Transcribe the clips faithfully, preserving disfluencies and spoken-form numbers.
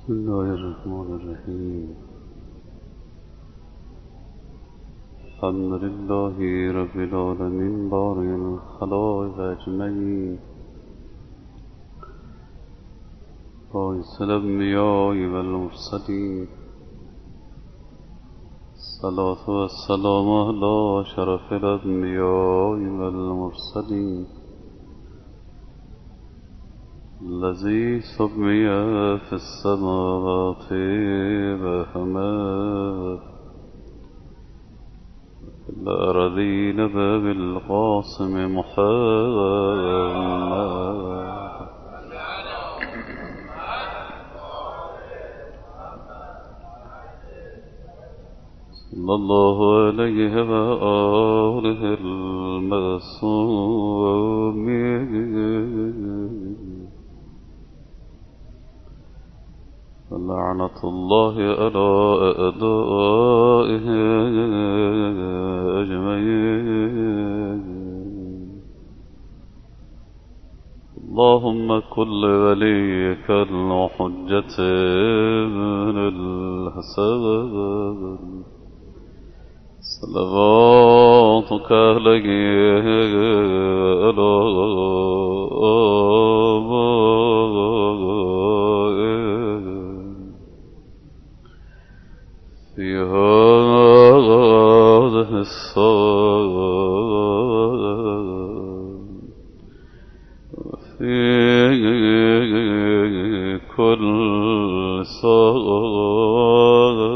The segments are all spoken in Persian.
بسم الله الرحمن الرحیم. الحمد لله رب العالمین بارئ الخلائق اجمعین، باعث الانبیاء والمرسلین، الصلاة والسلام علی شرف الانبیاء والمرسلین الذي سمي في السماوات بهما في الأرضين بالقاسم محمد صلى الله عليه وآله المعصومين، لعنة الله على أعدائه أجمعين. اللهم كن لوليك الحجة بن الحسن صلواتك عليه على في هذه الساعة وفي كل ساعة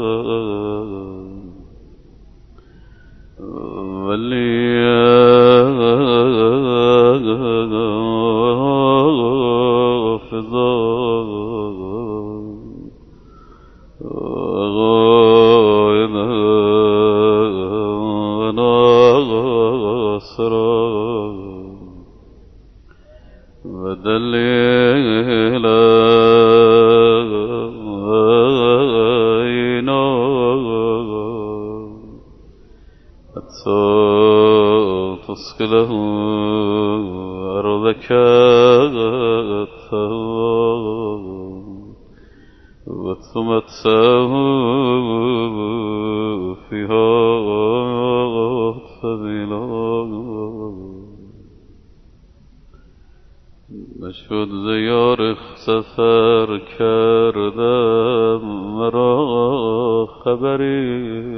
وليحفظا ودليلا حتى تسكله أرضك وتمتعه فيها طويلا. نشد زیار سفر کردم مرا خبری،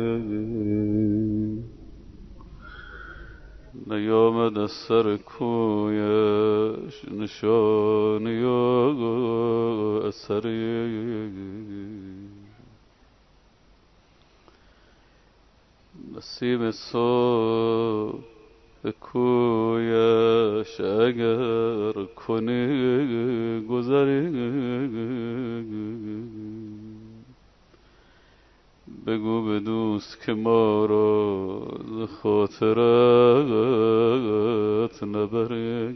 نیامد از سر کویش نشانی و اثری. نسیم صبح به کویش اگر کنی گذری، بگو به دوست که ما را ز خاطرت نبری.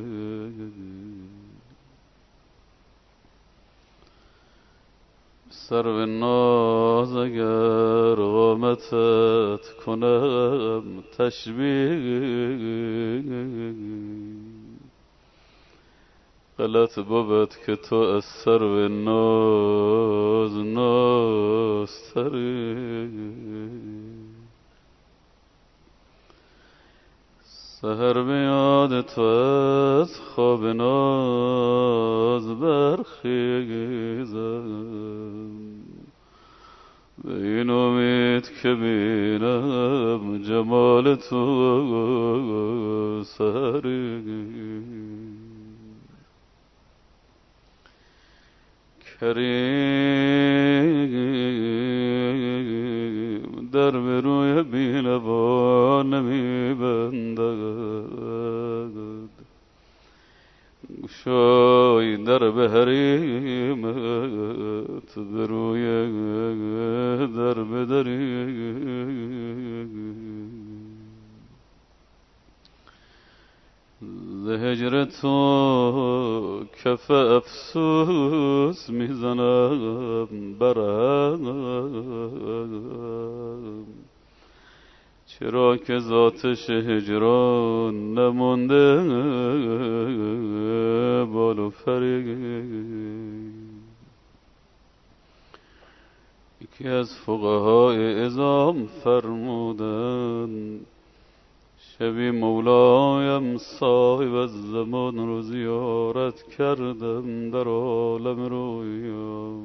سرو ناز اگر قامتت کنم تشبیه، غلط بود که تو از سرو ناز نازتری. سحر به یاد تو از خواب ناز برخیزم، به این امید که بینم جمال تو سحری. کریم در به روی بینوا نمی بندد، گشای در به حریمت به روی در بدری. ز هجر تو کف افسوس میزنم برم، چرا که ذاتش هجران نمونده بال و فری. که از فقهای اعظام فرمودن شبی مولایم صاحب از زمان رو زیارت کردم در عالم رویا،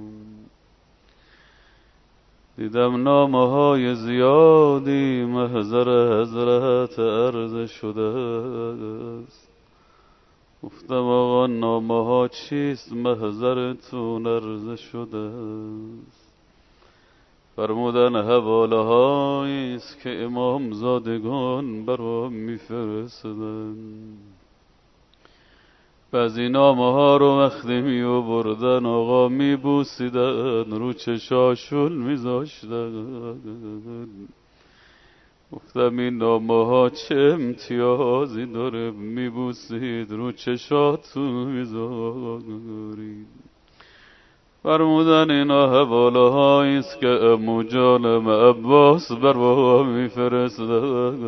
دیدم نامه های زیادی محضر حضرت عرض شده است. گفتم آقا نامه ها چیست محضرتون عرض شده است؟ فرمودن حواله هایی است که امام زادگان برام میفرستدن. بعضی نامه ها رو وقتی می آوردن آقا می بوسیدن، رو چشاشون می زاشتن. گفتم این نامه ها چه امتیازی داره می بوسید رو چشاتون می زارید؟ فرمودن اینا حواله هایی است که عمو جانم عباس بر ما میفرستد.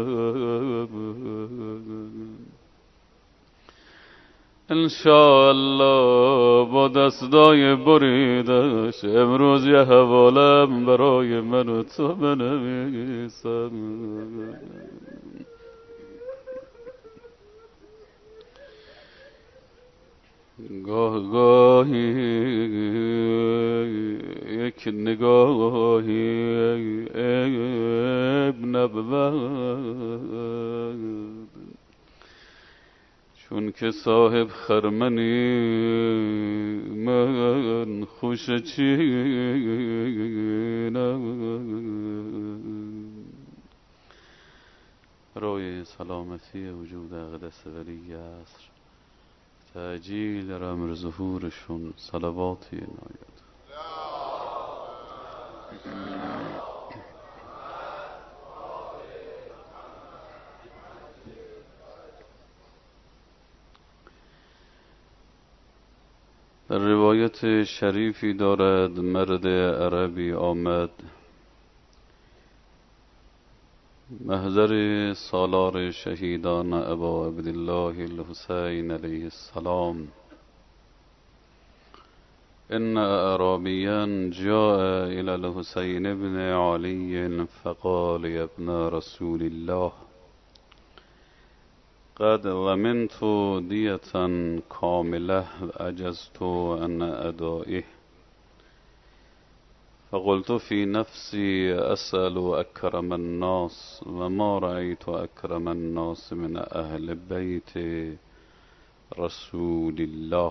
انشاءالله با دستای بریدش امروز یه حوالم برای من و تو بنویسم. گاه گاهی یک نگاهی ابن نبود، چون که صاحب خرمنی من خوش چینم. برای سلامتی وجود اقدس ولی عصر تعجیل در امر ظهورشون صلواتی عنایت. در روایت شریفی دارد مرد عربی آمد محضر سالار شهیدان ابا عبدالله الحسین علیه السلام. ان اعرابیا جاء الى الحسین بن علی فقال يا ابن رسول الله قد ضمنت دیة کاملة عجزت عن ادائه. فقلت في نفسي أسأل أكرم الناس وما رأيت أكرم الناس من أهل بيت رسول الله.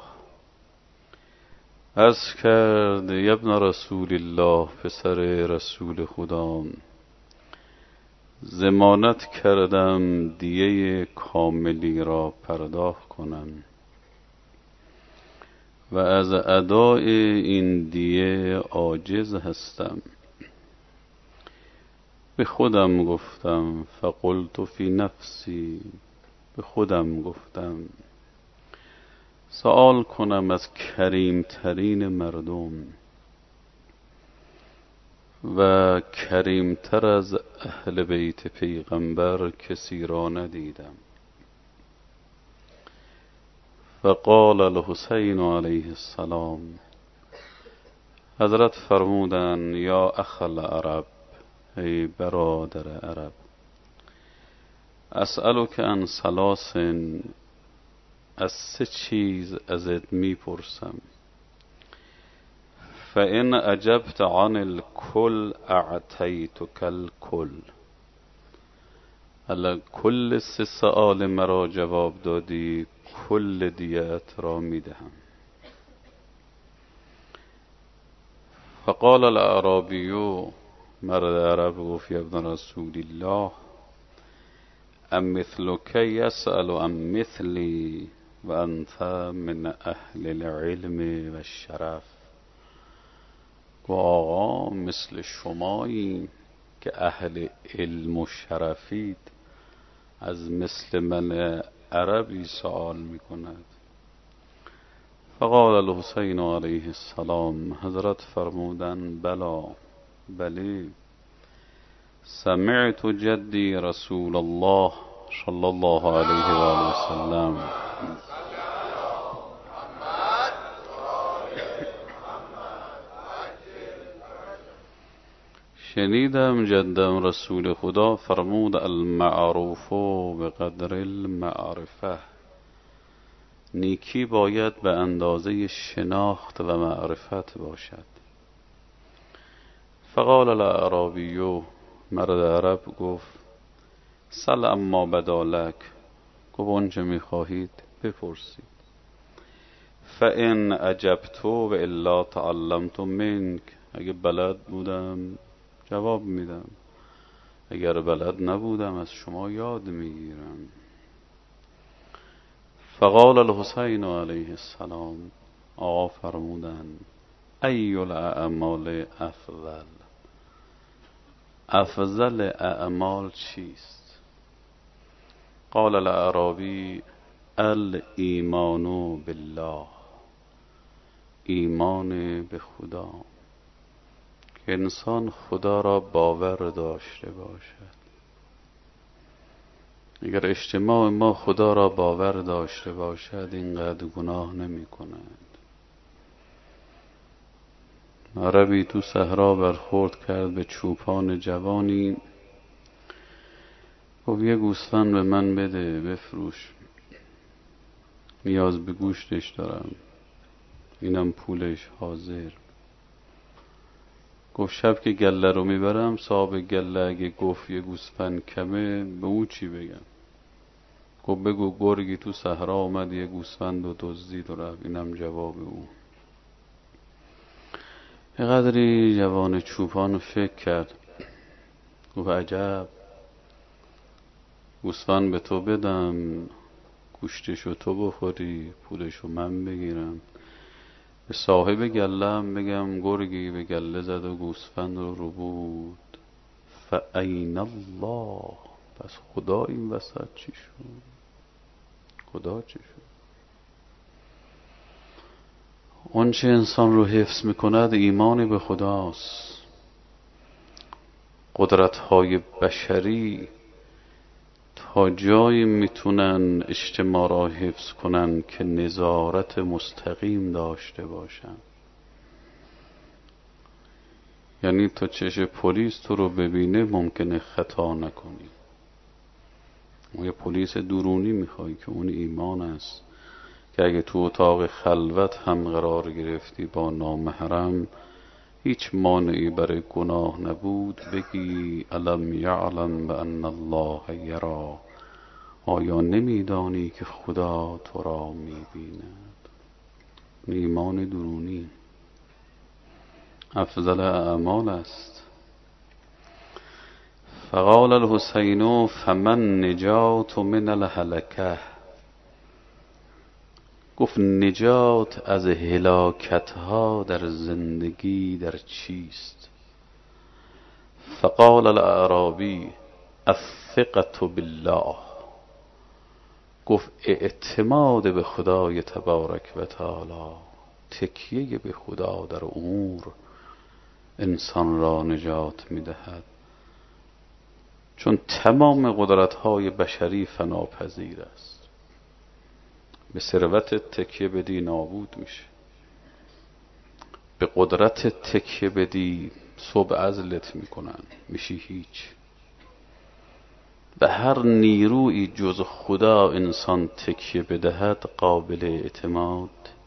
عرض کرد یا ابن رسول الله، پسر رسول خدا، ضمانت کردم دیه کاملی را پرداخت کنم و از ادای این دیه عاجز هستم. به خودم گفتم فقلت فی نفسی، به خودم گفتم سوال کنم از کریمترین مردم و کریمتر از اهل بیت پیغمبر کسی را ندیدم. فقال الحسین علیه السلام، حضرت فرمودن یا اخ العرب، ای برادر عرب، اسألک عن ثلاث، از سه چیز ازت میپرسم. فان اجبت عن الکل اعطیتک الکل، الا کل سه سؤال مرا جواب دادی کل دیت را میدهم. فقال الاعرابی، مرد عرب گفت یا ابن رسول الله ام مثلک یسأل ام مثلی و انت من اهل العلم و الشرف. گفت آقا مثل شمایی که اهل علم و شرفید، از مثل من عربی سوال می کند. فقال الحسین علیه السلام، حضرت فرمودن بلا، بلی، سمعت جدی رسول الله صلی الله علیه و آله و سلم شنیدم جدم رسول خدا فرمود المعروف به قدر المعرفه، نیکی باید به اندازه شناخت و معرفت باشد. فقال الاعرابی، مرد عرب گفت سل اما بدالک، گفت آنچه میخواهید بپرسید. فان اجبت و الا تعلمت منک، اگه بلد بودم جواب میدم، اگر بلد نبودم از شما یاد میگیرم. فقال الحسین علیه السلام، آقا فرمودن ای الاعمال افضل، افضل اعمال چیست؟ قال الاعرابی الایمان بالله، ایمان به خدا، که انسان خدا را باور داشته باشد. اگر اجتماع ما خدا را باور داشته باشد اینقدر گناه نمی کند. عربی تو صحرا برخورد کرد به چوپان جوانی، گفت یه گوسفند به من بده بفروش، نیاز به گوشتش دارم، اینم پولش حاضر. گفت شب که گله رو میبرم صاحب گله اگه گفت یه گوسفند کمه به او چی بگم؟ گفت بگو گرگی تو صحرا آمد یه گوسفند و دزدید و رفت، اینم جواب او. یه قدری جوان چوپان فکر کرد، گفت عجب، گوسفند به تو بدم گوشتشو تو بخوری پولشو من بگیرم، به صاحب گله هم بگم گرگی به گله زد و گوسفند رو رو بود، فاین الله، پس خدا این وسط چی شد؟ خدا چی شد؟ اون چه انسان رو حفظ میکند ایمان به خداست. قدرت‌های بشری تا جایی میتونن اجتماع را حفظ کنن که نظارت مستقیم داشته باشن. یعنی تا چش پلیس تو رو ببینه ممکنه خطا نکنی. اون یه پلیس درونی میخوای که اون ایمان است که اگه تو اتاق خلوت هم قرار گرفتی با نامحرم هیچ مانعی برای گناه نبود، بگی الم یعلم بان الله یرا، آیا نمیدانی که خدا تو را میبیند؟ ایمان درونی افضل اعمال است. فقال الحسین فمن نجات من الهلکه، گفت نجات از هلاکت ها در زندگی در چیست؟ فقال الاعرابی الثقة بالله، گفت اعتماد به خدای تبارک و تعالی، تکیه به خدا در امور انسان را نجات میدهد، چون تمام قدرت‌های بشری فناپذیر است. به ثروت تکیه بدی نابود میشه، به قدرت تکیه بدی صبح عزلت میکنن میشی هیچ. به هر نیروی جز خدا انسان تکیه بدهد قابل اعتماد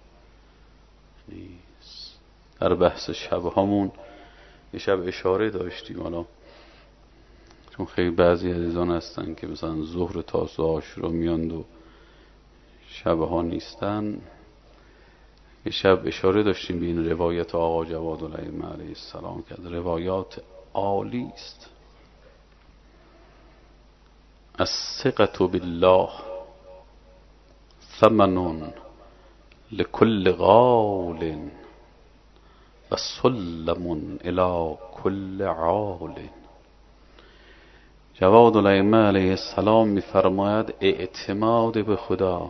نیست. در بحث شبهامون یه شب اشاره داشتیم، حالا چون خیلی بعضی عزیزان هستن که مثلا ظهر تا عاشورا میاند و شبها نیستن، یه شب اشاره داشتیم به این روایت آقا جوادالائمه علیه السلام که از روایات عالی است. الثقة بالله ثمن لكل غال و سلم الى كل عال. جوادالائمه علیه السلام میفرماید اعتماد به خدا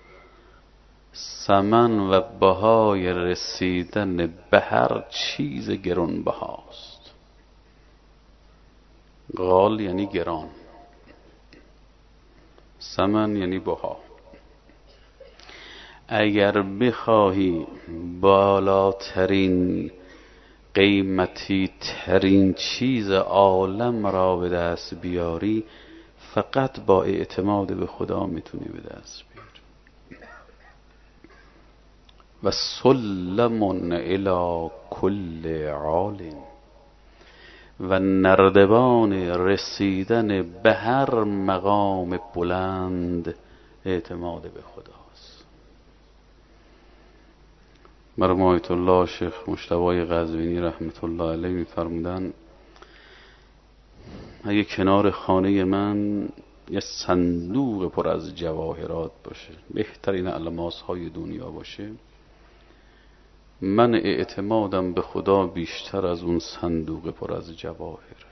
ثمن و بهای رسیدن به هر چیز گران بهاست. غال یعنی گران، ثمن یعنی بها. اگر بخواهی بالاترین قیمتی ترین چیز عالم را به دست بیاری، فقط با اعتماد به خدا میتونی به دست بیاری. و سلم الی کل عال، و نردبان رسیدن به هر مقام بلند اعتماد به خداست. مرحوم آیت الله شیخ مجتبی قزوینی رحمت الله علیه می‌فرمودند اگه کنار خانه من یه صندوق پر از جواهرات باشه، بهترین الماس‌های دنیا باشه، من اعتمادم به خدا بیشتر از اون صندوق پر از جواهره،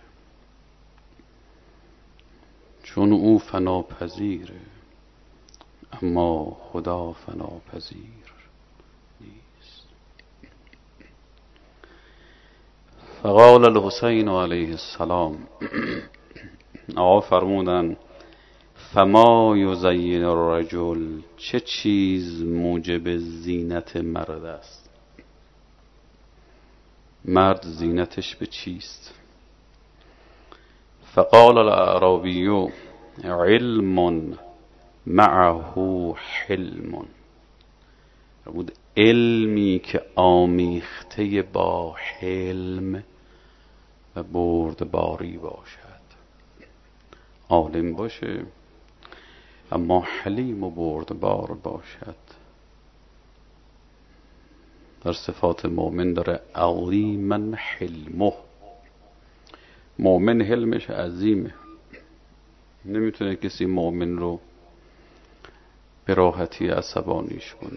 چون او فناپذیره اما خدا فناپذیر نیست. فقال الحسین علیه السلام، آقا فرمودن فما یزین الرجل، چه چیز موجب زینت مرد است؟ مرد زینتش به چیست؟ فقال الاعرابی علم معه حلم، بود علمی که آمیخته با حلم و بردباری باشد. عالم باشه اما حلیم و بردبار باشد. در صفات مؤمن داره عظیما حلمه، مؤمن حلمش عظیمه، نمیتونه کسی مؤمن رو به راحتی عصبانیش کنه.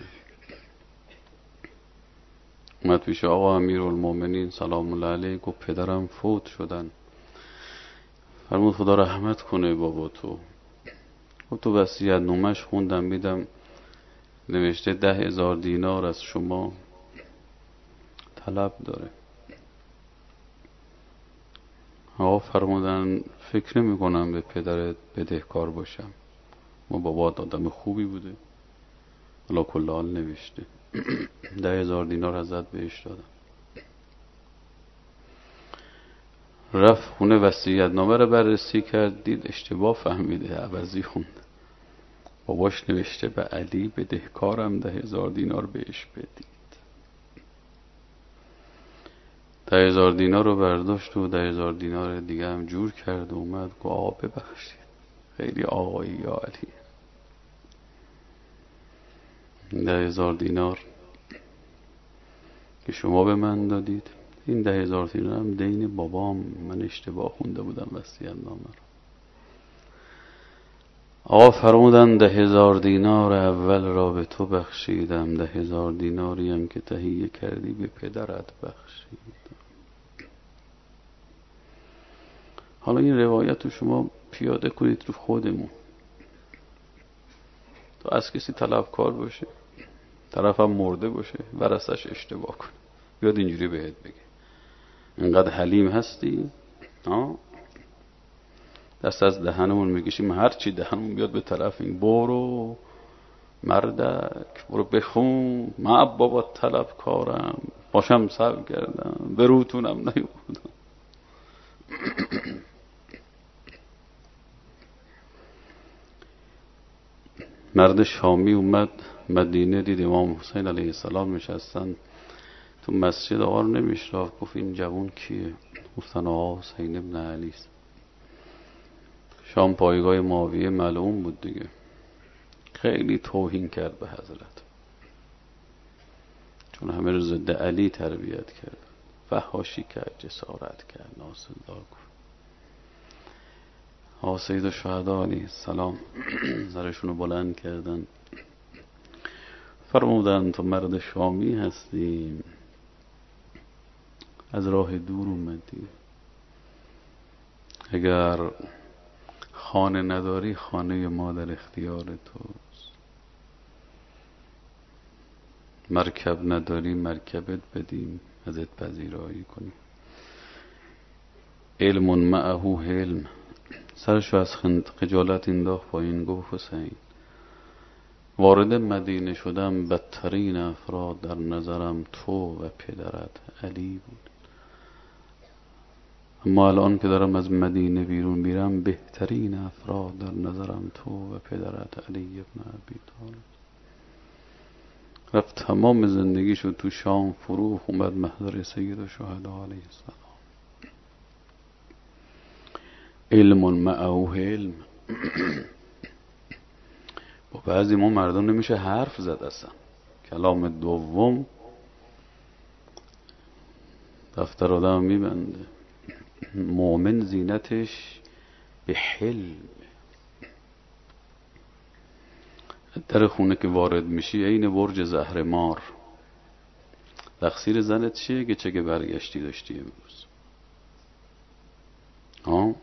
اومد پیش آقا امیرالمؤمنین سلام الله علیه، گفت پدرم فوت شدن. فرمود خدا رحمت کنه بابا تو. گفت تو وصیت نامش خوندم، میدم نوشته ده هزار دینار از شما طلب داره. آقا فرمودن فکر نمی کنم به پدرت بدهکار باشم، ما بابات آدم خوبی بوده، حالا کل حال نوشته ده هزار دینار ازت بهش دادم. رفت خونه وصیت نامه رو بررسی کرد، دید اشتباه فهمیده، عوضی خوند. باباش نوشته به علی بدهکارم ده هزار دینار بهش بدید. ده هزار دینار رو برداشت و ده هزار دینار دیگه هم جور کرد و اومد گفت آقا ببخشید، خیلی آقایی یا علی، ده هزار دینار که شما به من دادید، این ده هزار دینار هم دین بابام، من اشتباه خونده بودم وصیت نامه رو. آقا فرمودن ده هزار دینار اول را به تو بخشیدم، ده هزار دیناری هم که تهیه کردی به پدرت بخشیدم. حالا این روایت رو شما پیاده کنید رو خودمون. تو از کسی طلبکار باشه، طرف هم مرده باشه، ورثش اشتباه کنه، بیاد اینجوری بهت بگه اینقدر حلیم هستی، آه دست از دهنمون میکشیم، هر چی دهنمون بیاد به طرف این، برو مردک برو بخون، من بابا طلبکارم، باشم سر کردم، بروتونم نیومدم. مرد شامی اومد مدینه، دید امام حسین علیه السلام نشستن تو مسجد، آقا رو نمیشناخت. گفت این جوان کیه؟ گفتن آقا حسین ابن علی است. شام پایگاه معاویه ملعون بود دیگه، خیلی توهین کرد به حضرت، چون همه رو ضد علی تربیت کرد، فحاشی کرد، جسارت کرد، ناسزا کرد. آقا سید الشهدا علیه السلام سرشون رو بلند کردن، فرمودن تو مرد شامی هستی، از راه دور اومدی، اگر خانه نداری خانه ما در اختیار توست، مرکب نداری مرکبت بدیم ازت پذیرایی کنیم. علم معه حلم. سرشو از خجالت انداخت پایین، گفت حسین وارد مدینه شدم بدترین افراد در نظرم تو و پدرت علی بود. اما الان که دارم از مدینه بیرون میرم بهترین افراد در نظرم تو و پدرت علی ابن ابی طالب. رفت تمام زندگیشو تو شام فروخ، اومد محضر سید الشهدا علیه السلام. علم معه علم. با بعضی ما مردم نمیشه حرف زد اصلا. کلام دوم دفتر آدم میبنده. مؤمن زینتش به حلم. در خونه که وارد میشی عین برج زهرمار. تقصیر زنت چیه که چه که برگشتی داشتی امروز؟ ها؟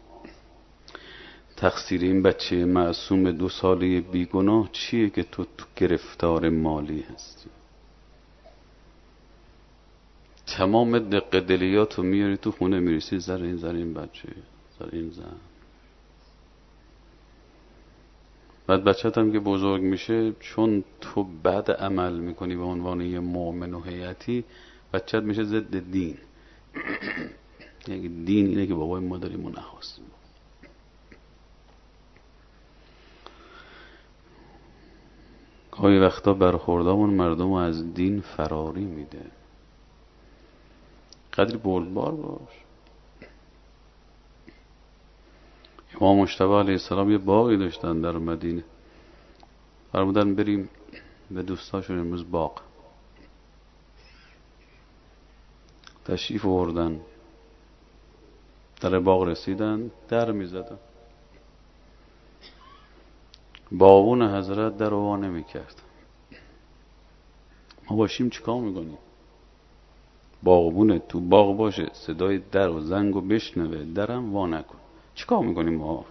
تقصیر این بچه معصوم دو ساله بیگناه چیه که تو تو گرفتار مالی هستی؟ تمام دق دلیاتو میاری تو خونه میریسی زر این زر این بچه، زر این زن. بعد بچت هم که بزرگ میشه، چون تو بد عمل میکنی به عنوان یه مؤمن و هیئتی، بچت میشه ضد دین. یعنی دین اینه که بابای ما داریم و نخواستیم. گاهی وقتا برخوردامون مردم از دین فراری میده. قدری بردبار باش. امام مجتبی علیه السلام یه باغی داشتن در مدینه. فرمودن بریم به دوستاشون امروز باغ. تشریف آوردن. در باغ رسیدن، در میزدن. باغون حضرت در وا نمی‌کرد. ما باشیم چیکار میکنیم؟ باغبونه تو باغ باشه، صدای در و زنگو بشنوه، درم وا نکن. چیکار میکنیم ما؟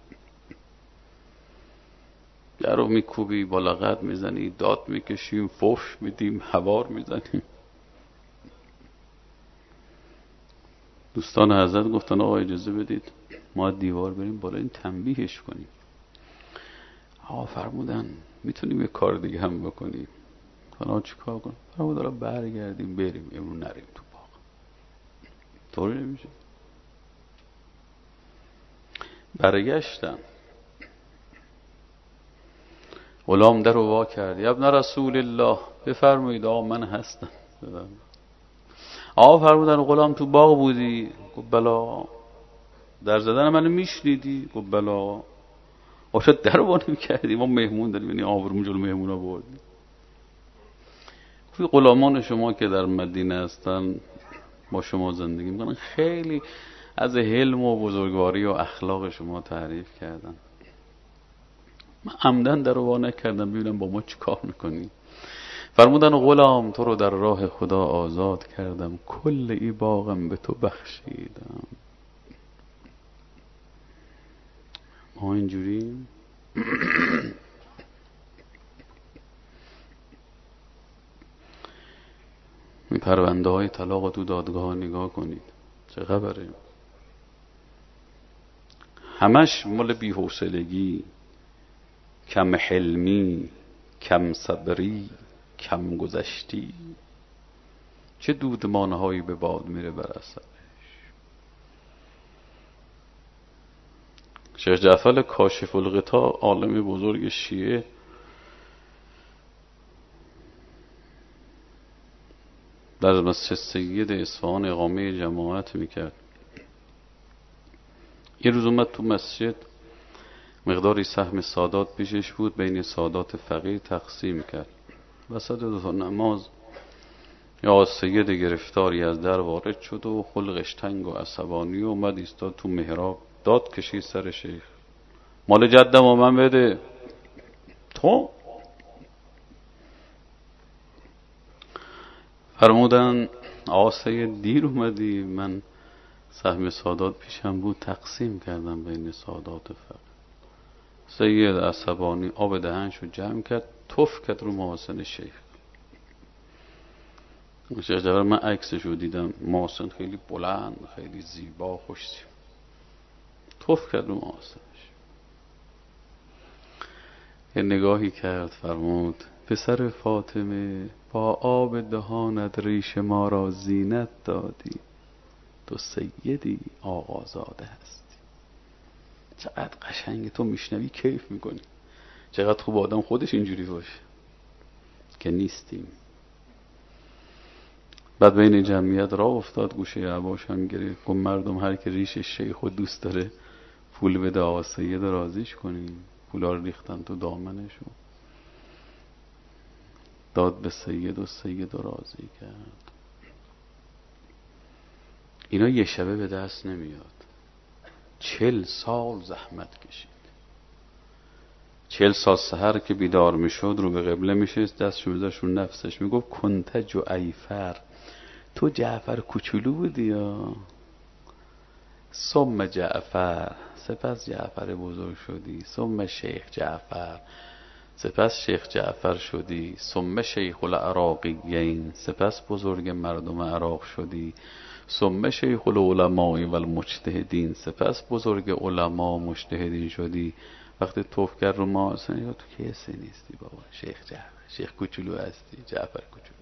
در رو میکوبی، بالا قد میزنی، داد میکشیم، فوش میدیم، هوار میزنیم. دوستان حضرت گفتن آقا اجازه بدید ما دیوار بریم بالا این تنبیهش کنیم. آقا فرمودن میتونیم یه کار دیگه هم بکنیم. آقا چی کار کنیم؟ فرمودن را برگردیم بریم امرو نریم تو باغ. طوری نمیشه. برگشتن. غلام در رو وا کرد. ابن رسول الله بفرمایید آقا من هستم. آقا فرمودن غلام تو باغ بودی؟ گفت بلا. در زدن منو میشنیدی؟ گفت بلا. آشا در رو بانیم کردی، ما مهمون داریم، یعنی آبرومون جلو مهمون ها بردیم. گفت غلامان شما که در مدینه هستن با شما زندگی میکنن خیلی از حلم و بزرگواری و اخلاق شما تعریف کردن. من عمدن در رو وا نکردم ببینم با ما چی کار میکنی. فرمودن غلام تو رو در راه خدا آزاد کردم، کل ای باغم به تو بخشیدم. ما اینجوریم. این پرونده های طلاق تو دادگاه نگاه کنید چه خبره. همش مال بی‌حوصلگی، کم حلمی، کم صبری، کم گذشتی. چه دودمانهایی به باد میره بر اثرش. شیخ جعفر کاشف الغطا عالم بزرگ شیعه در مسجد سید اصفهان اقامه جماعت میکرد. یه روز اومد تو مسجد، مقداری سهم سادات پیشش بود، بین سادات فقیه تقسیم کرد. وسط دو تا نماز یا سید گرفتاری از در وارد شد و خلقش تنگ و عصبانی و اومد ایستاد تو محراب، داد کشید سر شیخ. مال جدم و من بده. تو فرمودن آقا سید دیر اومدی، من سهم سادات پیشم بود تقسیم کردم بین سادات فقیه. سید عصبانی آب دهنشو جمع کرد، تف کرد رو محاسن شیخ. شیخ جعفر من عکسشو دیدم، محاسن خیلی بلند، خیلی زیبا، خوشی. تف کرد رو محاسنش. یه نگاهی کرد فرمود پسر فاطمه با آب دهانت ریش ما را زینت دادی. تو سیدی آقازاده هستی. چقدر قشنگه، تو میشنوی کیف میکنی. چقدر خوب آدم خودش اینجوری باشه که نیستیم. بعد بین جمعیت راه افتاد، گوشه عباش هم گرفت، گفت مردم هر که ریشش شیخ و دوست داره پول بده آقا سید راضیش کنیم. پولا رو ریختن تو دامنشو، داد به سید و سید رو راضی کرد. اینا یه شبه به دست نمیاد. چل سال زحمت کشید. چل سال سحر که بیدار میشد رو به قبله میشست، دستشو میذاشت رو نفسش، میگفت کنت جعیفر، تو جعفر کوچولو بودی یا ثم جعفر، سپس جعفر بزرگ شدی، ثم شیخ جعفر، سپس شیخ جعفر شدی، ثم شیخ العراقیین، سپس بزرگ مردم عراق شدی، ثم شیخ العلماء و المجتهدین، سپس بزرگ علما مجتهدین شدی. وقتی توف کرد رو ما اصلا تو که نیستی بابا، شیخ جعفر، شیخ کوچولو هستی، جعفر کوچولو.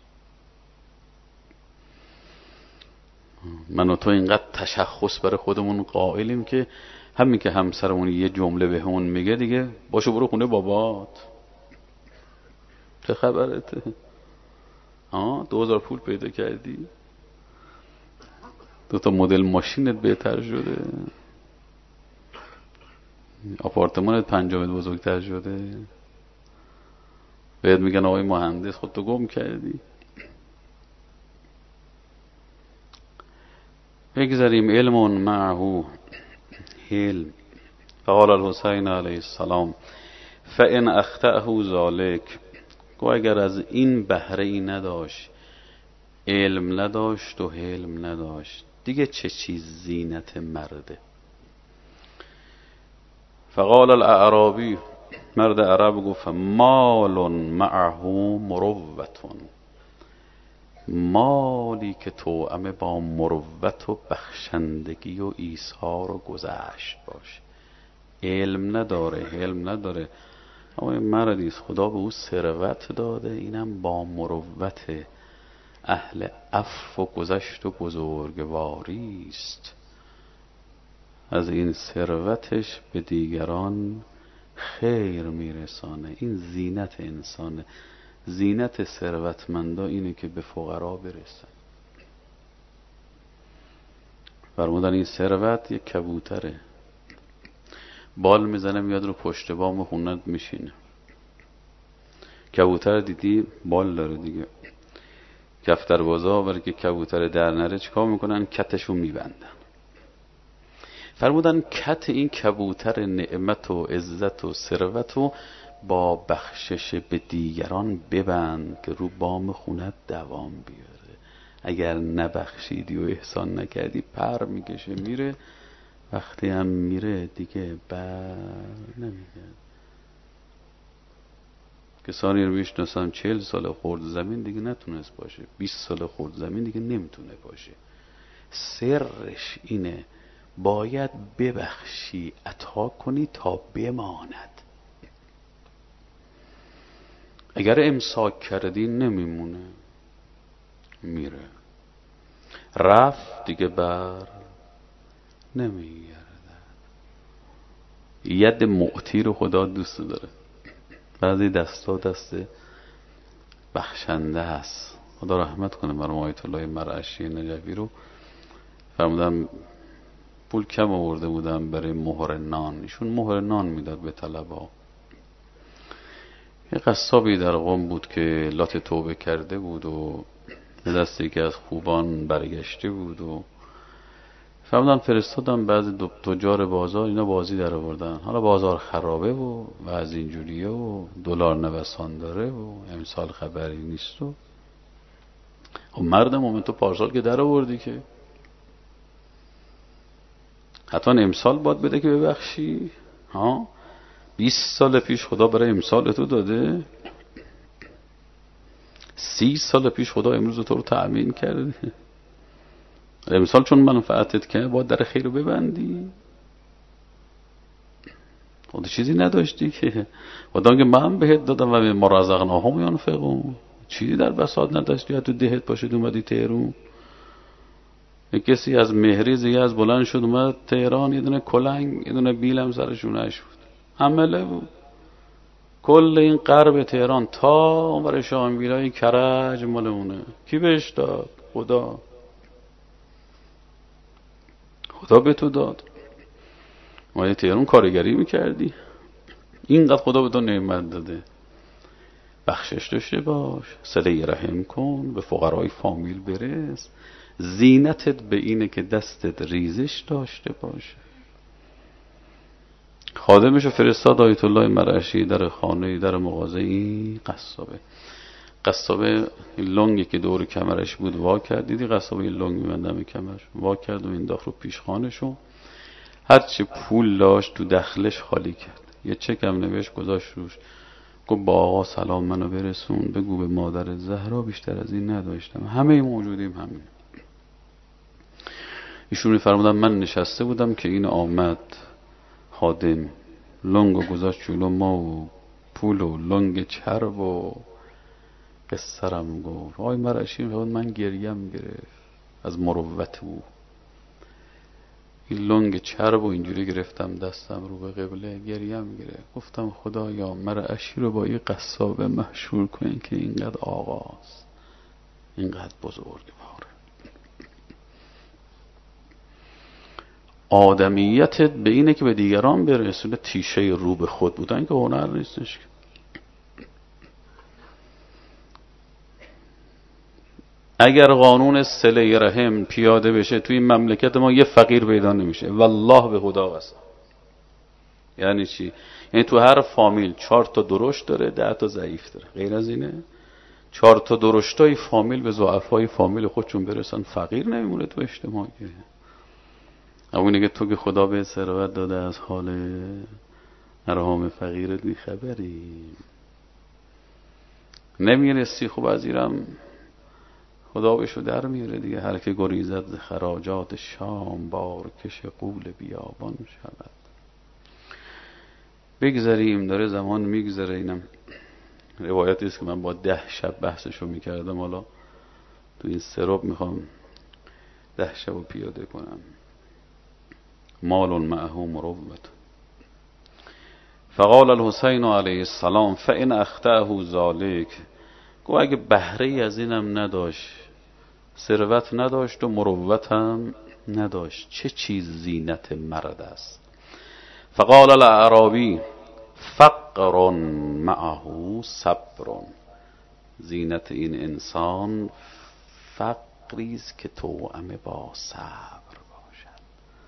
من و تو اینقدر تشخص برای خودمون قائلیم که همین که همسرمون یه جمله به همون میگه دیگه باشو برو خونه بابات، چه خبرته؟ ها دو هزار پول پیدا کردی، دو تا مدل ماشینت بهتر شده، آپارتمانت پنجاه بزرگتر شده، بهت میگن آقای مهندس خودتو گم کردی. بگذاریم. علم معه علم. فقال الحسین علیه السلام فان اخطأه ذلک، گو اگر از این بهره ای نداشت، علم نداشت و حلم نداشت، دیگه چه چیز زینت مرده. فقال الاعرابی، مرد عرب گفت مال معه مروتون، مالی که توأم با مروت و بخشندگی و ایثار و گذشت باشه. علم نداره، حلم نداره، اما این مردیست خدا به او ثروت داده، اینم با مروت، اهل عفو و گذشت و بزرگواری است. از این ثروتش به دیگران خیر میرسانه. این زینت انسانه. زینت ثروتمندا اینه که به فقرا برسن. فرمودن این ثروت یک کبوتره، بال میزنه میاد رو پشت بام خونت میشینه. کبوتر دیدی بال داره دیگه. کفتربازا برای که کبوتر در نره چیکار میکنن؟ کتشو میبندن. فرمودن کت این کبوتر نعمت و عزت و ثروت و با بخشش به دیگران ببند که رو بام خونت دوام بیاره. اگر نبخشیدی و احسان نکردی پر میکشه میره، وقتی هم میره دیگه بر نمیگرد. کسانی رو میشناسم چهل سال خورد زمین دیگه نتونست باشه، بیست سال خورد زمین دیگه نمیتونه باشه. سرش اینه باید ببخشی، عطا کنی تا بماند. اگر امساک کردی نمیمونه، میره، رفت دیگه بر نمیگردد. ید معطی رو خدا دوست داره. بعضی دستا دست بخشنده هست. خدا رحمت کنه مرحوم آیت الله مرعشی نجفی رو. فرمودم پول کم آورده بودم برای مهر نان، ایشون مهر نان میداد به طلبا. یه قصابی در قم بود که لات توبه کرده بود و به دست یکی از خوبان برگشته بود و فرمودن فرستادم بعضی دو تجار بازار، اینا بازی در آوردن. حالا بازار خرابه و و از اینجوریه و دلار نوسان داره و امسال خبری نیست و خب مردم مومن تو پارسال که در آوردی که حتی امسال باید بده که ببخشی. ها بیست سال پیش خدا برای امسال تو داده، سی سال پیش خدا امروز تو رو تأمین کرده. امسال چون منفعتت که باید در خیر رو ببندی. خدا چیزی نداشتی که خدا که من بهت دادم و ما رزقناهم ینفقون، چیزی در بساط نداشتی تو دهت باشه اومدی تهرون. یک کسی از مهریز یه از بلند شد اومد تهران، یه دونه کلنگ یه دونه بیلم سرشونش بود، حمله بود. کل این غرب تهران تا اونور شاهنبیرای کرج مال اونه. کی بهش داد؟ خدا. خدا به تو داد. ما تهران کارگری میکردی، اینقدر خدا به تو نعمت داده. بخشش داشته باش، صله رحم کن، به فقرای فامیل برس. زینتت به اینه که دستت ریزش داشته باشه. خادمشو فرستاد آیت الله مرعشی در خانه در مغازه این قصابه. قصابه لنگی که دور کمرش بود وا کرد، دیدی قصابه این لنگ می‌بندم کمرش، وا کرد و انداخت رو پیشخانه‌شو. هرچی پول داشت تو دخلش خالی کرد، یه چکم نوشت گذاشت روش، گفت با آقا سلام منو برسون، بگو به مادر زهرا بیشتر از این نداشتم، همه موجودیم همین. ایشون می‌فرمودن من نشسته بودم که این آمد خادم، لنگو گذاشت جلو ما و پول و لنگ چرب و قصرم گفت. آقای مرعشی می‌فرمود من گریم گرفت از مروت او. این لنگ چرب و اینجوری گرفتم دستم رو به قبله، گریم گرفت. گفتم خدایا مرعشی رو با این قصابه مشهور کن که اینقدر آقاست، اینقدر بزرگواره. آدمیتت به اینه که به دیگران برسونه. تیشه رو به خود بودن که هنر نیستش. اگر قانون صله رحم پیاده بشه توی این مملکت ما یه فقیر پیدا نمیشه، والله به خدا قسم. یعنی چی؟ یعنی تو هر فامیل چهار تا درشت داره، ده تا ضعیف داره. غیر از اینه چهار تا درشتای فامیل به ضعفای فامیل خودشون برسن، فقیر نمیمونه تو اجتماع. اونی که تو که خدا به ثروت داده از حال ارحام فقیرت بی خبری نمیرسی. خب از ایرم خدا بهشو در میاره دیگه. هر که گریزد ز خراجات شام، بارکش قول بیابان شود. بگذاریم، داره زمان میگذره. اینم روایتی است که من با ده شب بحثشو میکردم، حالا تو این سرب میخوام ده شبو پیاده کنم. مال معه مروت. فقال الحسین علیه السلام فإن اخطأه ذلك. گو اگه بهره از اینم نداشت، ثروت نداشت و مروت هم نداشت، چه چیز زینت مرد است؟ فقال الاعرابی فقر معه صبر. زینت این انسان فقری است که توأم با صبر باشد.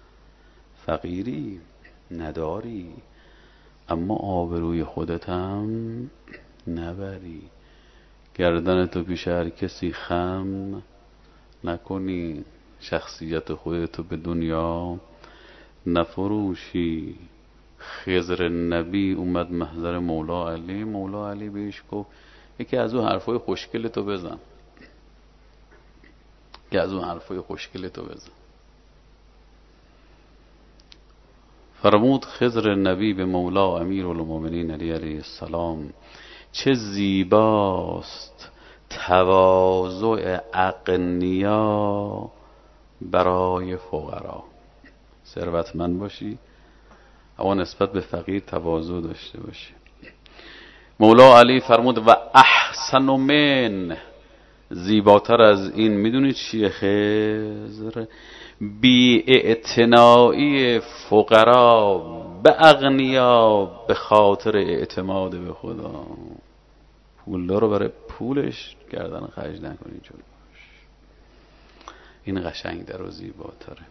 فقیری نداری اما آبروی خودت هم نبری، گردنتو پیش هر کسی خم نکنی، شخصیت خودتو به دنیا نفروشی. خضر نبی اومد محضر مولا علی، مولا علی بهش گفت یکی از اون حرفای خوشگلتو بزن، یکی از اون حرفای خوشگلتو بزن. فرمود خضر نبی به مولا امیرالمومنین علی علیه السلام چه زیباست تواضع اغنیا برای فقرا. ثروتمند باشی اما نسبت به فقیر تواضع داشته باشی. مولا علی فرمود و احسن من، زیباتر از این میدونید چیه خضر؟ بی اعتنایی فقرا به اغنیا به خاطر اعتماد به خدا. پولدار رو برای پولش گردن خرج نکنی جلوش. این قشنگ‌تر و زیباتره.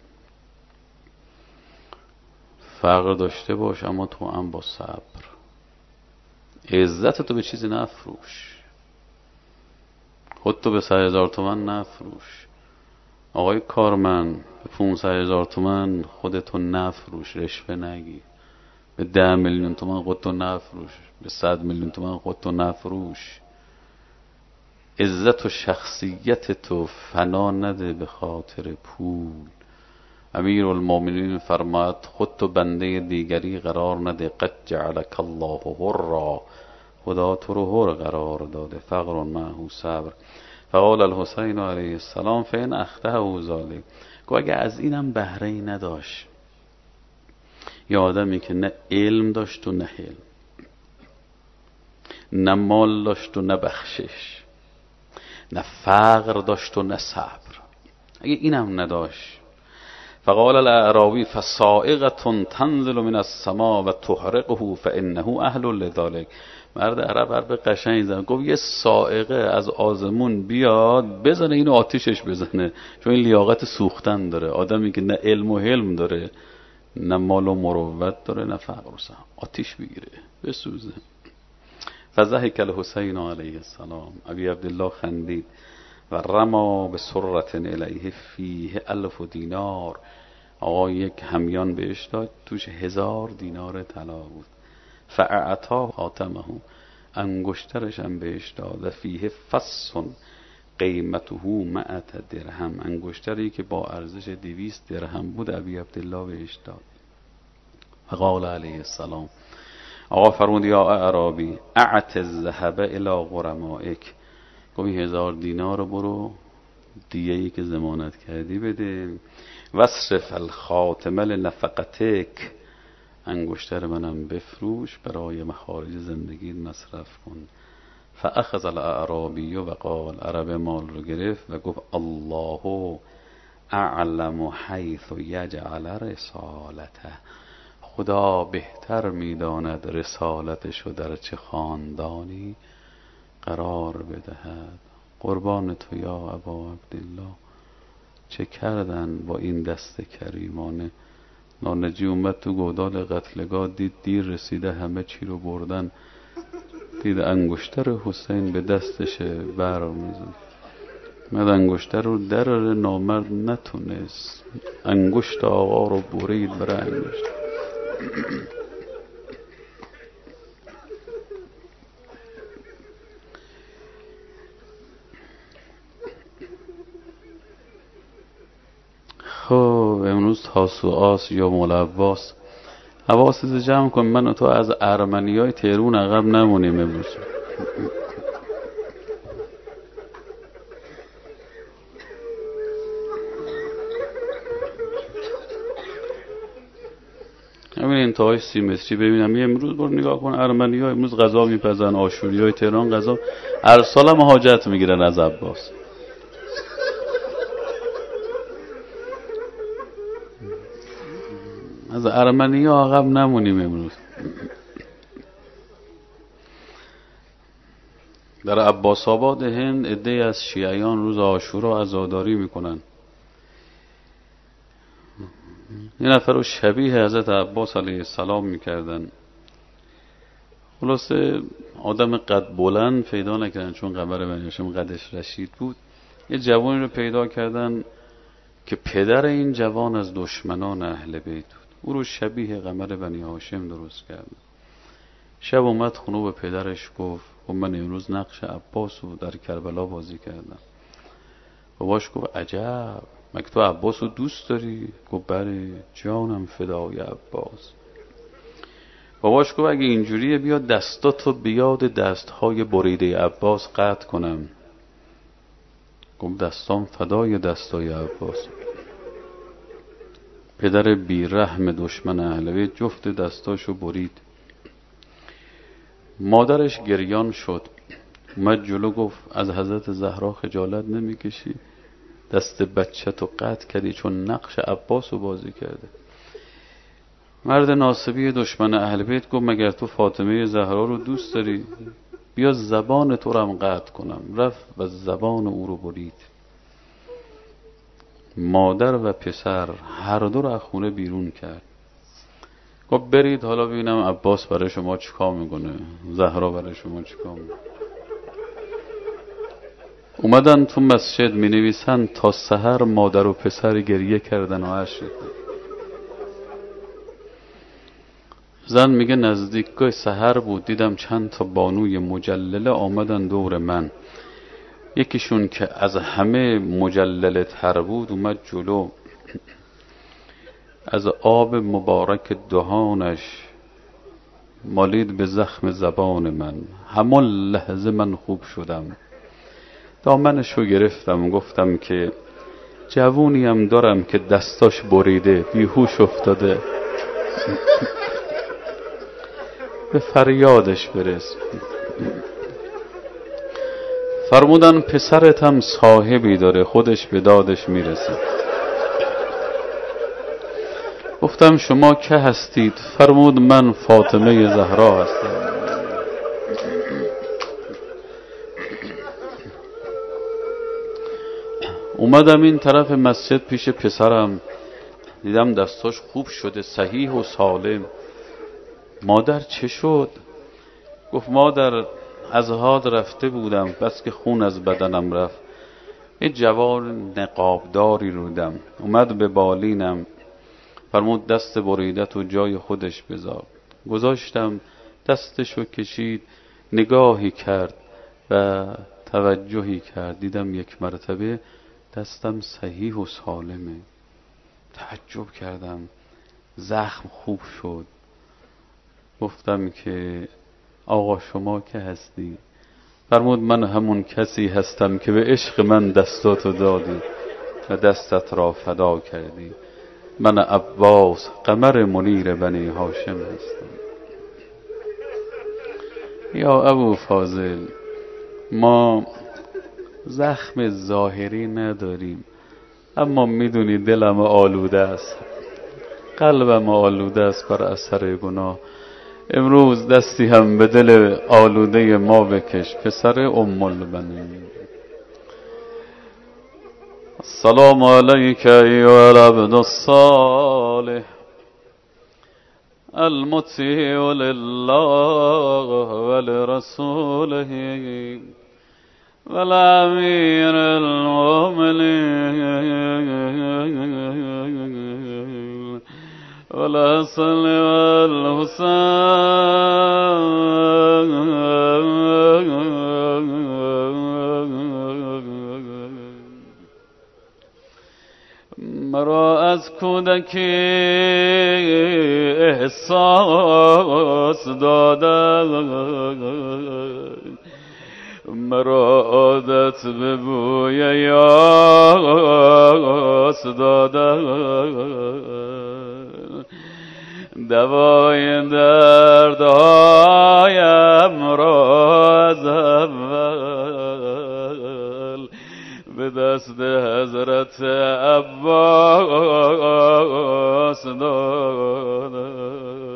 فقر داشته باش اما تو هم با صبر. عزت تو به چیزی نفروش، خودتو به سه هزار تومن نفروش. آقای کارمند به پونصد هزار تومن خودتو نفروش، رشوه نگی. به ده میلیون تومن خودتو نفروش، به صد میلیون تومن خودتو نفروش. عزت و شخصیت تو فنا نده به خاطر پول. امیرالمومنین فرماد خودتو بنده دیگری قرار نده. قد جعلک الله حرا، خدا تو رو حر قرار داده. فقر معه صبر. فقال الحسین علیه السلام فین اخته ذلک، گو اگه از اینم بهره ای نداشت، یه آدمی که نه علم داشت و نه حلم، نه مال داشت و نه بخشش، نه فقر داشت و نه صبر، اگه اینم نداشت، فقال الاعرابی فصائغة تنزل من السماء و تحرقه فانه اهل لذلك. مرد عرب حرف قشنگ زد، گفت یه صاعقه از آزمون بیاد بزنه اینو آتیشش بزنه، چون این لیاقت سوختن داره. آدمی که نه علم و حلم داره، نه مال و مروت داره، نه فقر و صبر، آتیش بگیره بسوزه. فضحک الحسین علیه السلام، ابی عبدالله خندید و رما به سرة الیه فیه الف دینار، آقا یک همیان بهش داد توش هزار دینار طلا بود. فاعطا خاتمه، انگشترش هم بهش داد. فیه فص قیمته مئت درهم، انگشتری که با ارزش دویست درهم بود ابی عبدالله بهش داد. فقال علیه السلام، آقا فرمود یا اعرابی اعت الذهب الی غرمائک، گوی هزار دینار برو دیه‌ای که ضمانت کردی بده. وصرف الخاتم لنفقتک، انگشتر منم بفروش برای مخارج زندگی مصرف کن. فاخذ الاعرابی و قال، عرب مال رو گرفت و گفت الله اعلم حیث یجعل رسالته، خدا بهتر میداند رسالتشو در چه خاندانی قرار بدهد. قربان تو یا ابا عبدالله، چه کردن با این دست کریمانه؟ نانجی اومد تو گودال قتلگاه، دید دیر رسیده، همه چی رو بردن، دید انگشتر حسین به دستشه بر میزن، مد انگشتر رو دراره، نامرد نتونست، انگشت آقا رو برید برای انگشت. خب امروز تاسوعاست یا مولواست، حواست جمع کن، من و تو از ارمنی های تهرون عقب نمونیم امروز. همین انتهای سی متری ببینم یه امروز برو نگاه کن، ارمنی ها امروز غذا میپزن، آشوری های تهران غذا، هر سال هم حاجت میگیرن از عباس. از ارمنی ها عقب نمونیم امروز. در عباس آباد هند عده‌ای از شیعیان روز عاشورا عزاداری میکنن. یه نفر رو شبیه حضرت عباس علیه السلام میکردن. خلاصه آدم قد بلند پیدا نکردن، چون قمر بنی هاشم قدش رشید بود. یه جوانی رو پیدا کردن که پدر این جوان از دشمنان اهل بیت بود، او رو شبیه قمر بنی هاشم درست کردن. شب اومد خونه به پدرش گفت خب من امروز نقش عباس رو در کربلا بازی کردم. باباش گفت عجب، مگه تو عباس رو دوست داری؟ گفت بله جانم فدای عباس. باباش گفت اگه اینجوریه بیا دستاتو بیاد دستهای بریده عباس قطع کنم. گفت دستام فدای دستای عباس. پدر بیرحم دشمن اهل بیت جفت دستاشو برید. مادرش گریان شد، اومد جلو گفت از حضرت زهرا خجالت نمیکشی؟ دست بچه تو قطع کردی چون نقش عباس رو بازی کرده. مرد ناصبی دشمن اهل بیت گفت مگر تو فاطمه زهرا رو دوست داری؟ بیا زبان تو رو هم قطع کنم. رفت و زبان او رو برید. مادر و پسر هر دو رو از خونه بیرون کرد. گفت برید حالا ببینم عباس برای شما چیکار میکنه، زهرا برای شما چیکار میکنه. اومدن تو مسجد می نویسن تا سحر مادر و پسر گریه کردن و اشک ریختن. زن میگه نزدیکای سحر بود، دیدم چند تا بانوی مجلله آمدن دور من. یکیشون که از همه مجلله تر بود اومد جلو، از آب مبارک دهانش مالید به زخم زبان من. همون لحظه من خوب شدم. دامنشو گرفتم و گفتم که جوونی هم دارم که دستاش بریده بیهوش افتاده، به فریادش برس. فرمودن پسرت هم صاحبی داره، خودش به دادش میرسه. گفتم شما که هستید؟ فرمود من فاطمه زهرا هستم. اومدم این طرف مسجد پیش پسرم، دیدم دستاش خوب شده، صحیح و سالم. مادر چه شد؟ گفت مادر از حاد رفته بودم، بس که خون از بدنم رفت، یه جوان نقابداری رودم، اومد به بالینم، فرمود دست بریده تو جای خودش بذار. گذاشتم، دستشو کشید، نگاهی کرد و توجهی کرد، دیدم یک مرتبه دستم صحیح و سالمه. تعجب کردم، زخم خوب شد. گفتم که آقا شما که هستی؟ فرمود من همون کسی هستم که به عشق من دستاتو دادی و دستت را فدا کردی. من عباس قمر منیر بنی هاشم هستم. یا ابو فاضل، ما زخم ظاهری نداریم، اما میدونی دلم آلوده است، قلبم آلوده است بر اثر گناه. امروز دستی هم به دل آلوده ما بکش، پسر ام البنین. السلام علیک ایها العبد الصالح المطیع لله ولرسوله والامیر المؤمنین والحسن والحسین. مرا از کودکی احساس دادن، مرا عادت به بوی یاس دادن، دوای دردهایم را از اول به دست حضرت عباس دادن.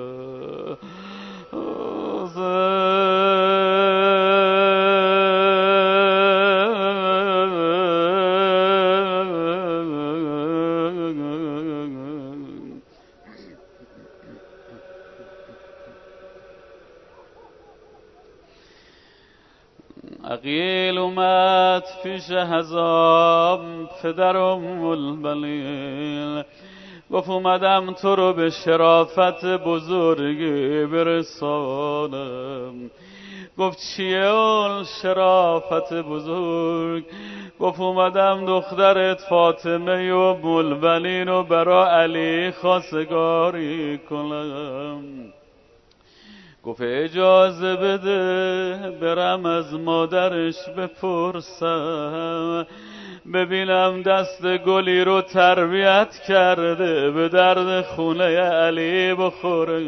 عقیل اومد پیش حضام پدر ام البنین، گفت اومدم تو رو به شرافت بزرگی برسانم. گفت چیه اون شرافت بزرگ؟ گفت اومدم دخترت فاطمه ام البنین رو برا علی خواستگاری کنم. گفت اجازه بده برم از مادرش بپرسم، ببینم دست گلی رو تربیت کرده به درد خونه علی بخوره.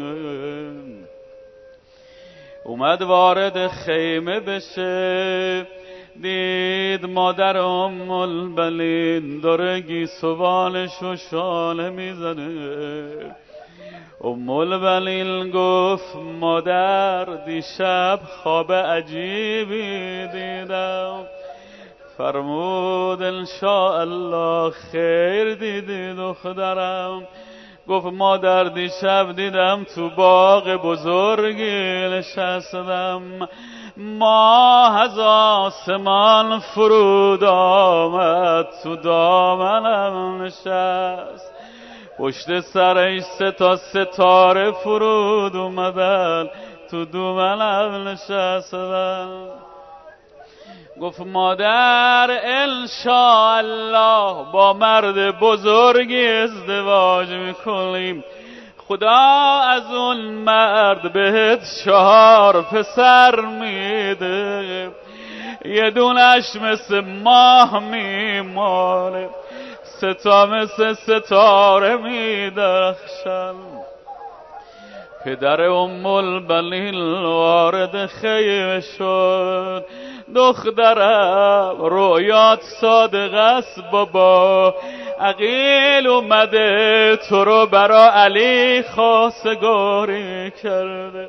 اومد وارد خیمه بشه، دید مادر ام البنین داره گیسوانش و شانه میزنه. ام البنین گفت مادر دیشب خواب عجیبی دیدم. فرمود انشاءالله خیر دیدی دخترم. گفت مادر دیشب دیدم تو باغ بزرگی نشستم، ماه از آسمان فرود آمد تو دامنم نشست، پشت سرش سه تا ستاره فرود اومدن تو دامنم نشستن. گفت مادر انشاءالله با مرد بزرگی ازدواج میکنیم، خدا از اون مرد بهت چهار پسر میده. یه دونش مثل ماه میماله، ستا مثل ستاره میدرخشن. پدر ام البنین وارد خیمه شد، دخترم رویات صادق است بابا، عقیل اومده تو رو برا علی خواستگاری کرده.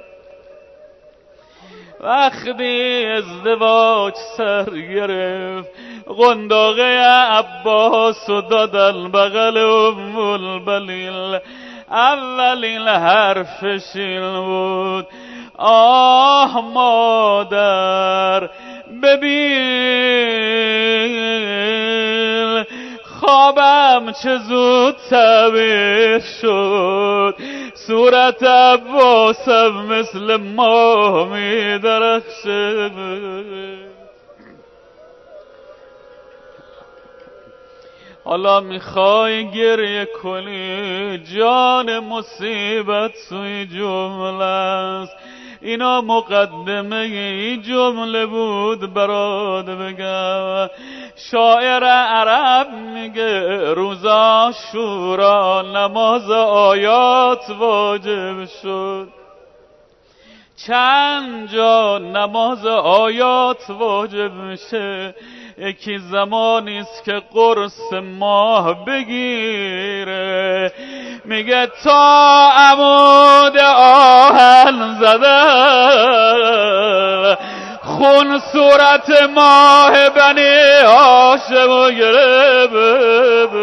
وقتی ازدواج سر گرفت قنداقه عباس و دادن بغل ام البنین، اولین حرفش این بود آه مادر ببین خوابم چه زود تعبیر شد، صورت عباسم مثل ماه می درخشه. حالا میخوای گریه کنی جان، مصیبت سوی جمله است. اینا مقدمه این جمله بود برات بگم. شاعر عرب میگه روز عاشورا نماز آیات واجب شد. چند جا نماز آیات واجب میشه، یکی زمانیست که قرص ماه بگیره، میگه تا عمود آهن زدن خون صورت ماه بنی هاشم گرفت.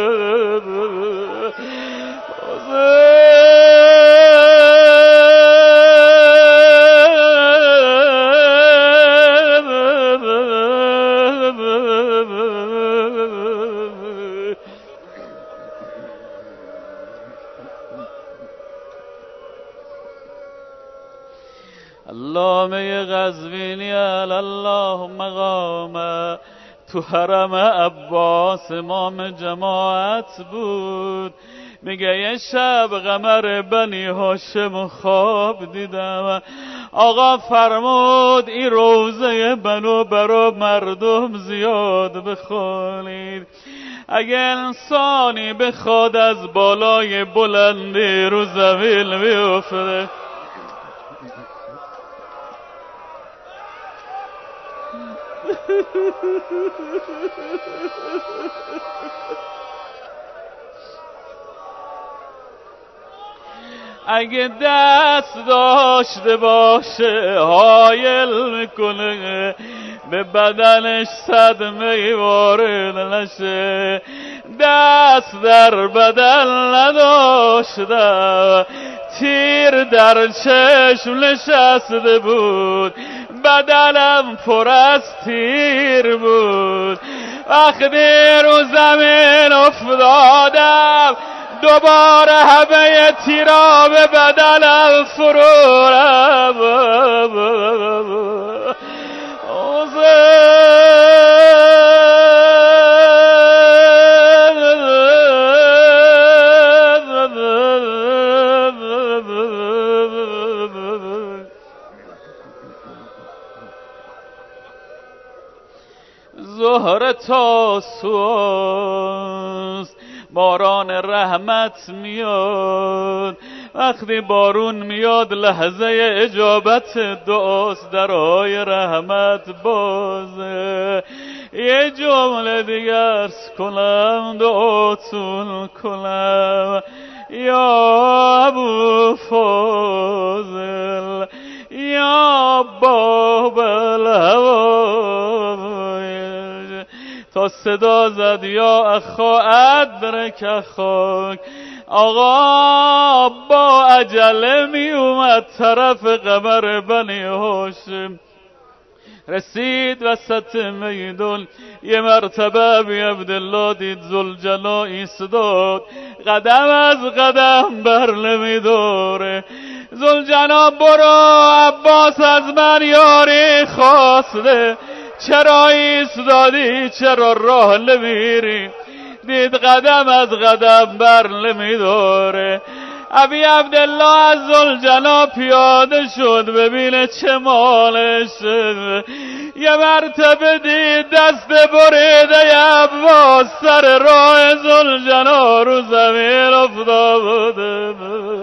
علامه قزوینی الله مقامه تو حرم عباس امام جماعت بود، میگه یه شب قمر بنی هاشم خواب دیدم، آقا فرمود این روزه بنو برا مردم زیاد بخونید، اگه انسانی بخواد از بالای بلندی رو زمین بیفته. اگه دست داشته باشه حایل میکنه به بدنش صدمه وارد نشه، دست در بدن نداشته تیر در چشم نشسته بود، بدنم پر از تیر بود، وقتی رو زمین افتادم دوباره همه تیرا به بدنم فرو رفت. زهره تا سوست باران رحمت میاد، وقتی بارون میاد لحظه اجابت دعاست، درهای رحمت بازه. یه جمله دیگر کنم دعاتون کنم، یا ابو فاضل یا باب الهوای، تا صدا زد یا اخا ادرک اخاک، آقا با عجله می اومد طرف قمر بنی هاشم، رسید وسط میدون یه مرتبه بی عبدالله دید ذوالجلال ایستاد، قدم از قدم بر نمیداره. ذوالجلال برو عباس از من یاری خواسته، چرا ایستادی چرا راه نمیری؟ دید قدم از قدم بر نمیداره، ابی عبدالله از ذوالجلال پیاده شد ببینه چه مالشه. یه مرتبه دید دست بریده عباس سر راه ذوالجلال رو زمین افتاده.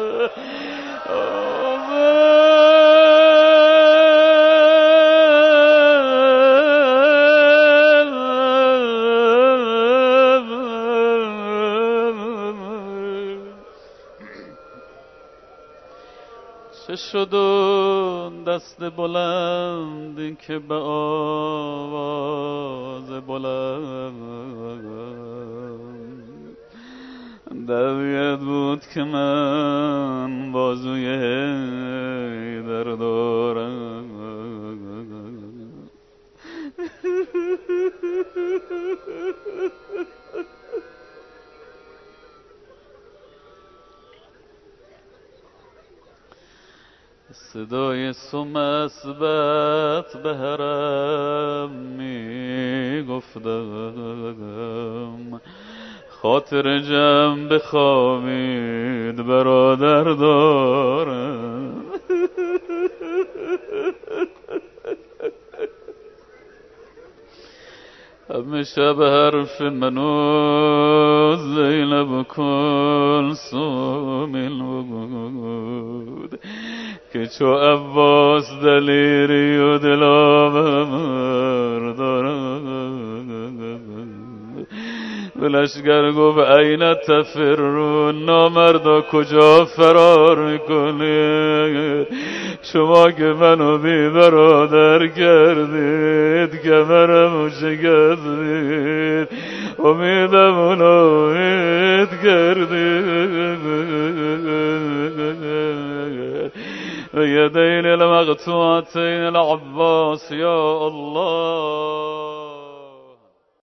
چه شد اون دست بلندی که به آواز بلند دوید بود که من بازوی در دارم. صدای سمسبت به حرم می گفتم خاطر جمع بخوابید برادر دارم. همه شب حرف منو زینب کلثوم بود که چو عباس دلیری و دلاور دارم. به لشگر گفت این تفرون نامردا کجا فرار میکنید شما که منو بی برادر کردید کمرمو شکستید امیدمو ناامید کردید. و یدین المقطوعتین العباس